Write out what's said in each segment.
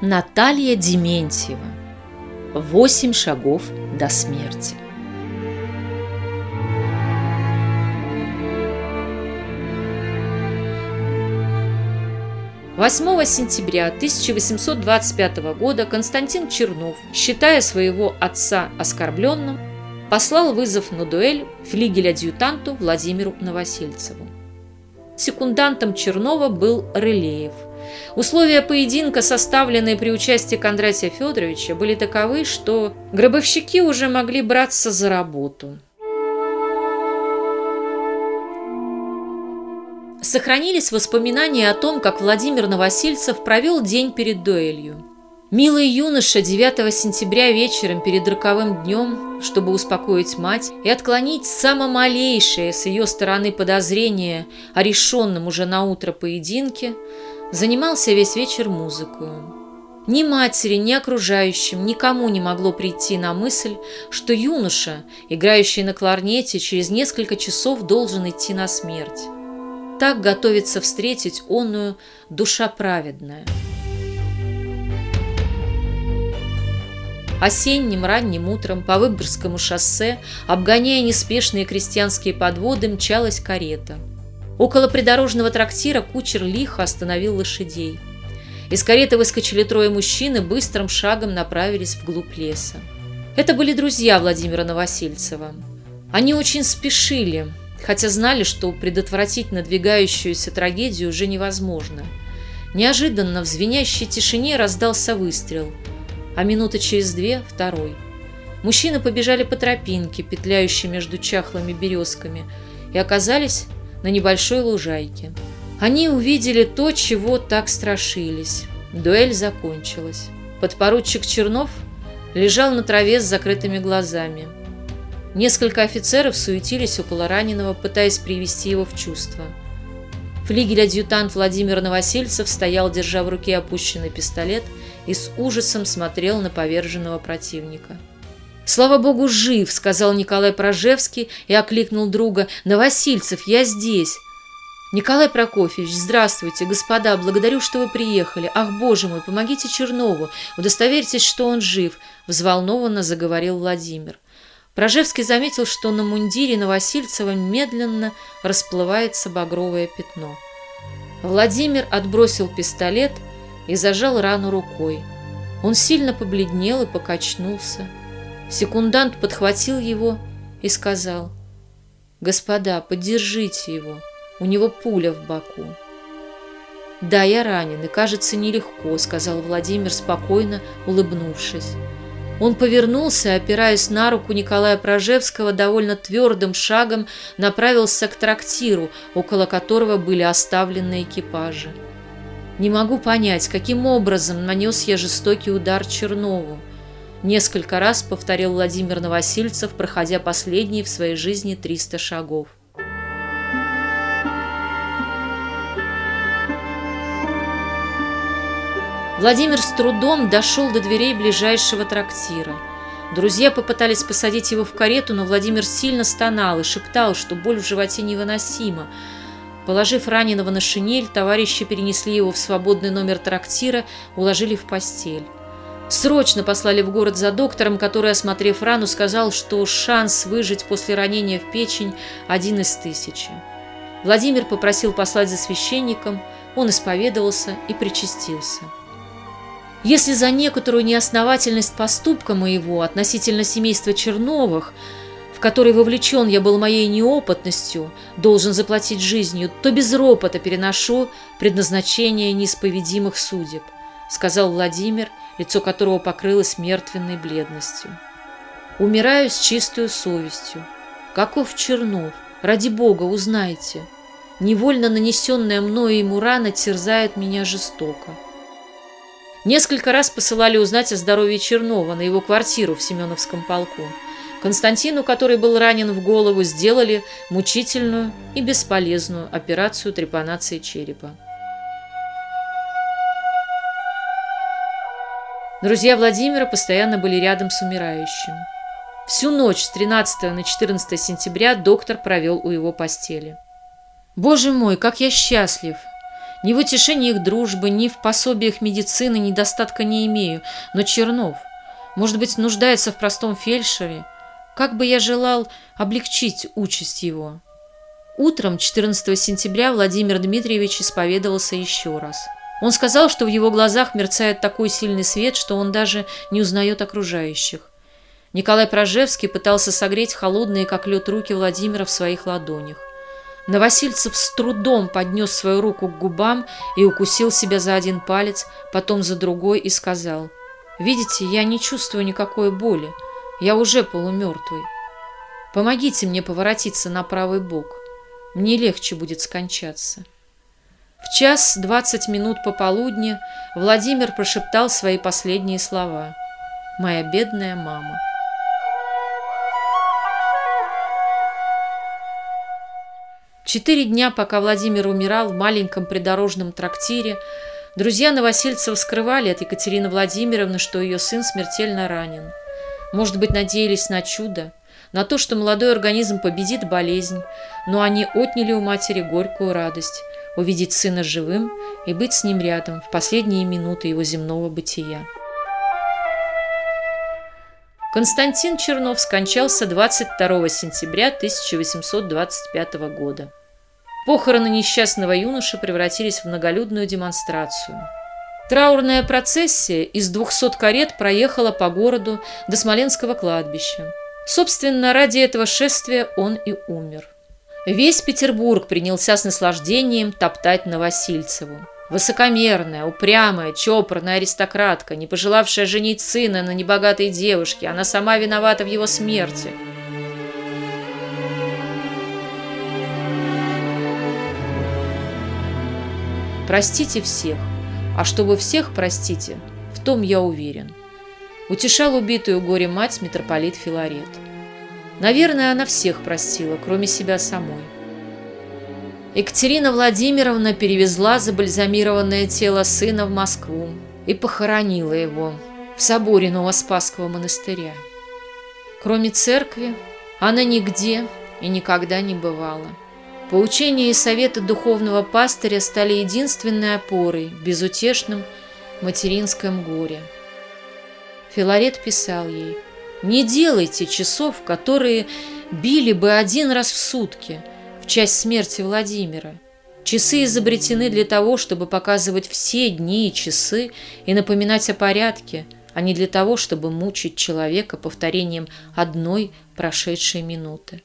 Наталья Дементьева. 8 шагов до смерти. «8 сентября 1825 года Константин Чернов, считая своего отца оскорбленным, послал вызов на дуэль флигель-адъютанту Владимиру Новосельцеву. Секундантом Чернова был Рылеев. Условия поединка, составленные при участии Кондратия Федоровича, были таковы, что гробовщики уже могли браться за работу. Сохранились воспоминания о том, как Владимир Новосельцев провел день перед дуэлью. Милый юноша 9 сентября вечером перед роковым днем, чтобы успокоить мать и отклонить само малейшее с ее стороны подозрение о решенном уже наутро поединке, занимался весь вечер музыкой. Ни матери, ни окружающим, никому не могло прийти на мысль, что юноша, играющий на кларнете, через несколько часов должен идти на смерть. Так готовится встретить онную душа праведная. Осенним ранним утром по Выборгскому шоссе, обгоняя неспешные крестьянские подводы, мчалась карета. Около придорожного трактира кучер лихо остановил лошадей. Из кареты выскочили трое мужчин и быстрым шагом направились вглубь леса. Это были друзья Владимира Новосельцева. Они очень спешили, хотя знали, что предотвратить надвигающуюся трагедию уже невозможно. Неожиданно в звенящей тишине раздался выстрел, а минуты через две – второй. Мужчины побежали по тропинке, петляющей между чахлыми березками, и оказались на небольшой лужайке. Они увидели то, чего так страшились. Дуэль закончилась. Подпоручик Чернов лежал на траве с закрытыми глазами. Несколько офицеров суетились около раненого, пытаясь привести его в чувство. Флигель-адъютант Владимир Новосельцев стоял, держа в руке опущенный пистолет, и с ужасом смотрел на поверженного противника. «Слава Богу, жив!» – сказал Николай Пражевский и окликнул друга. «Новосельцев, я здесь!» «Николай Прокофьевич, здравствуйте! Господа, благодарю, что вы приехали! Ах, Боже мой, помогите Чернову! Удостоверьтесь, что он жив!» – взволнованно заговорил Владимир. Пражевский заметил, что на мундире Новосельцева медленно расплывается багровое пятно. Владимир отбросил пистолет и зажал рану рукой. Он сильно побледнел и покачнулся. Секундант подхватил его и сказал: «Господа, поддержите его, у него пуля в боку». «Да, я ранен, и, кажется, нелегко», — сказал Владимир, спокойно улыбнувшись. Он повернулся и, опираясь на руку Николая Пражевского, довольно твердым шагом направился к трактиру, около которого были оставлены экипажи. «Не могу понять, каким образом нанес я жестокий удар Чернову», — несколько раз повторил Владимир Новосельцев, проходя последние в своей жизни 300 шагов. Владимир с трудом дошел до дверей ближайшего трактира. Друзья попытались посадить его в карету, но Владимир сильно стонал и шептал, что боль в животе невыносима. Положив раненого на шинель, товарищи перенесли его в свободный номер трактира, уложили в постель. Срочно послали в город за доктором, который, осмотрев рану, сказал, что шанс выжить после ранения в печень 1 из 1000. Владимир попросил послать за священником, он исповедовался и причастился. «Если за некоторую неосновательность поступка моего относительно семейства Черновых, в который вовлечен я был моей неопытностью, должен заплатить жизнью, то без ропота переношу предназначение неисповедимых судеб», сказал Владимир, лицо которого покрылось мертвенной бледностью. «Умираю с чистою совестью. Каков Чернов? Ради Бога, узнайте. Невольно нанесенная мною ему рана терзает меня жестоко». Несколько раз посылали узнать о здоровье Чернова на его квартиру в Семеновском полку. Константину, который был ранен в голову, сделали мучительную и бесполезную операцию трепанации черепа. Друзья Владимира постоянно были рядом с умирающим. Всю ночь с 13 на 14 сентября доктор провел у его постели. «Боже мой, как я счастлив! Ни в утешении их дружбы, ни в пособиях медицины недостатка не имею. Но Чернов, может быть, нуждается в простом фельдшере. Как бы я желал облегчить участь его». Утром 14 сентября Владимир Дмитриевич исповедовался еще раз. Он сказал, что в его глазах мерцает такой сильный свет, что он даже не узнает окружающих. Николай Пражевский пытался согреть холодные, как лед, руки Владимира в своих ладонях. Новосильцев с трудом поднес свою руку к губам и укусил себя за один палец, потом за другой и сказал: «Видите, я не чувствую никакой боли, я уже полумертвый. Помогите мне поворотиться на правый бок, мне легче будет скончаться». В 1:20 пополудни Владимир прошептал свои последние слова: «Моя бедная мама». Четыре дня, пока Владимир умирал в маленьком придорожном трактире, друзья Новосильцева скрывали от Екатерины Владимировны, что ее сын смертельно ранен. Может быть, надеялись на чудо, на то, что молодой организм победит болезнь, но они отняли у матери горькую радость – увидеть сына живым и быть с ним рядом в последние минуты его земного бытия. Константин Чернов скончался 22 сентября 1825 года. Похороны несчастного юноши превратились в многолюдную демонстрацию. Траурная процессия из 200 карет проехала по городу до Смоленского кладбища. Собственно, ради этого шествия он и умер. Весь Петербург принялся с наслаждением топтать Новосильцеву. Высокомерная, упрямая, чопорная аристократка, не пожелавшая женить сына на небогатой девушке, она сама виновата в его смерти. Простите всех, а что вы всех простите, в том я уверен. Утешал убитую горе мать митрополит Филарет. Наверное, она всех простила, кроме себя самой. Екатерина Владимировна перевезла забальзамированное тело сына в Москву и похоронила его в соборе Новоспасского монастыря. Кроме церкви, она нигде и никогда не бывала. Поучения и советы духовного пастыря стали единственной опорой в безутешном материнском горе. Филарет писал ей: «Не делайте часов, которые били бы один раз в сутки, в честь смерти Владимира. Часы изобретены для того, чтобы показывать все дни и часы и напоминать о порядке, а не для того, чтобы мучить человека повторением одной прошедшей минуты».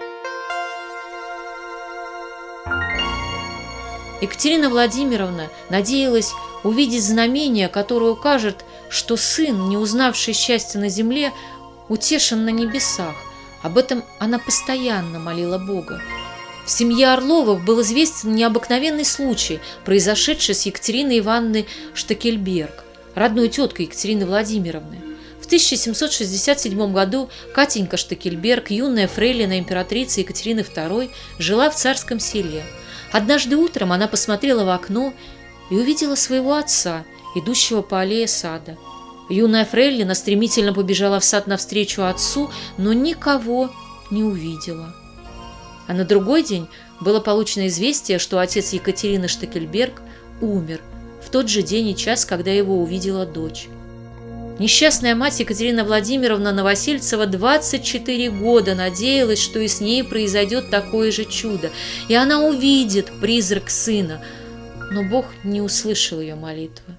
Екатерина Владимировна надеялась увидеть знамение, которое укажет, что сын, не узнавший счастья на земле, утешен на небесах. Об этом она постоянно молила Бога. В семье Орловых был известен необыкновенный случай, произошедший с Екатериной Ивановной Штекельберг, родной теткой Екатерины Владимировны. В 1767 году Катенька Штекельберг, юная фрейлина императрицы Екатерины II, жила в Царском селе. Однажды утром она посмотрела в окно и увидела своего отца, идущего по аллее сада. Юная фрейлина стремительно побежала в сад навстречу отцу, но никого не увидела. А на другой день было получено известие, что отец Екатерины Штекельберг умер в тот же день и час, когда его увидела дочь. Несчастная мать Екатерина Владимировна Новосильцева 24 года надеялась, что и с ней произойдет такое же чудо, и она увидит призрак сына, но Бог не услышал ее молитвы.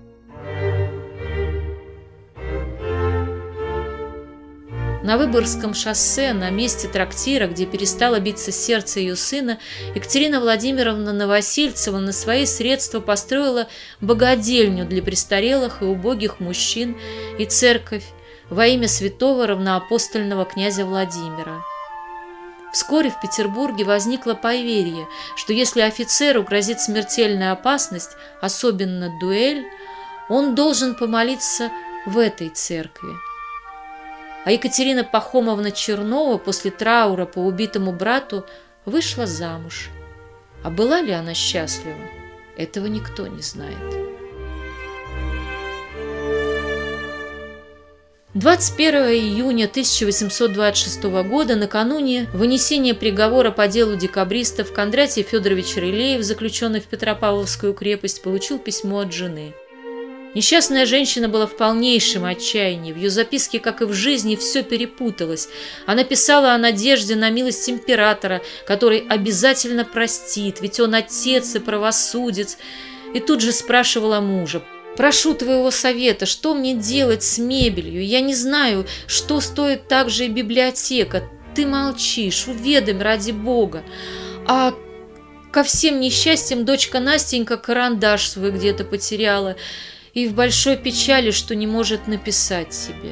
На Выборгском шоссе, на месте трактира, где перестало биться сердце ее сына, Екатерина Владимировна Новосильцева на свои средства построила богадельню для престарелых и убогих мужчин и церковь во имя святого равноапостольного князя Владимира. Вскоре в Петербурге возникло поверье, что если офицеру грозит смертельная опасность, особенно дуэль, он должен помолиться в этой церкви. А Екатерина Пахомовна Чернова после траура по убитому брату вышла замуж. А была ли она счастлива, этого никто не знает. 21 июня 1826 года, накануне вынесения приговора по делу декабристов, Кондратий Федорович Рылеев, заключенный в Петропавловскую крепость, получил письмо от жены. Несчастная женщина была в полнейшем отчаянии. В ее записке, как и в жизни, все перепуталось. Она писала о надежде на милость императора, который обязательно простит, ведь он отец и правосудец. И тут же спрашивала мужа: «Прошу твоего совета, что мне делать с мебелью? Я не знаю, что стоит также и библиотека. Ты молчишь, уведомь ради Бога. А ко всем несчастьям дочка Настенька карандаш свой где-то потеряла и в большой печали, что не может написать себе».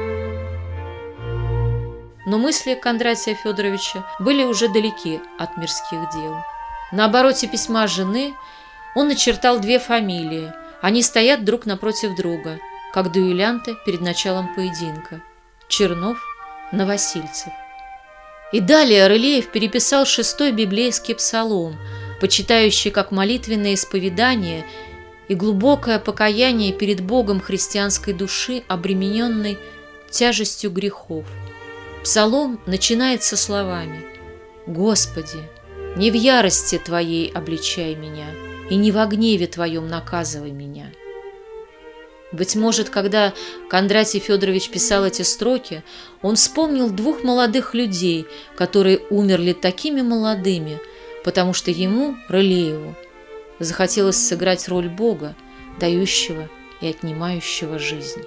Но мысли Кондратия Федоровича были уже далеки от мирских дел. На обороте письма жены он начертал две фамилии. Они стоят друг напротив друга, как дуэлянты перед началом поединка: Чернов, Новосильцев. И далее Рылеев переписал 6-й библейский псалом, почитающий как молитвенное исповедание и глубокое покаяние перед Богом христианской души, обремененной тяжестью грехов. Псалом начинается словами: «Господи, не в ярости Твоей обличай меня, и не во гневе Твоем наказывай меня». Быть может, когда Кондратий Федорович писал эти строки, он вспомнил двух молодых людей, которые умерли такими молодыми, потому что ему, Рылееву, захотелось сыграть роль Бога, дающего и отнимающего жизнь.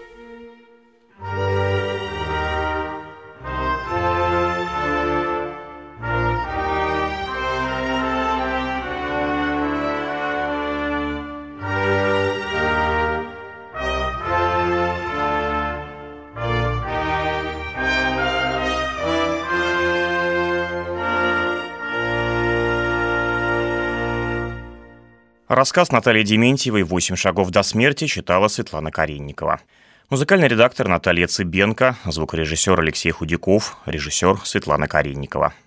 Рассказ Натальи Дементьевой «8 шагов до смерти» читала Светлана Каринникова. Музыкальный редактор Наталья Цыбенко, звукорежиссер Алексей Худяков, режиссер Светлана Каринникова.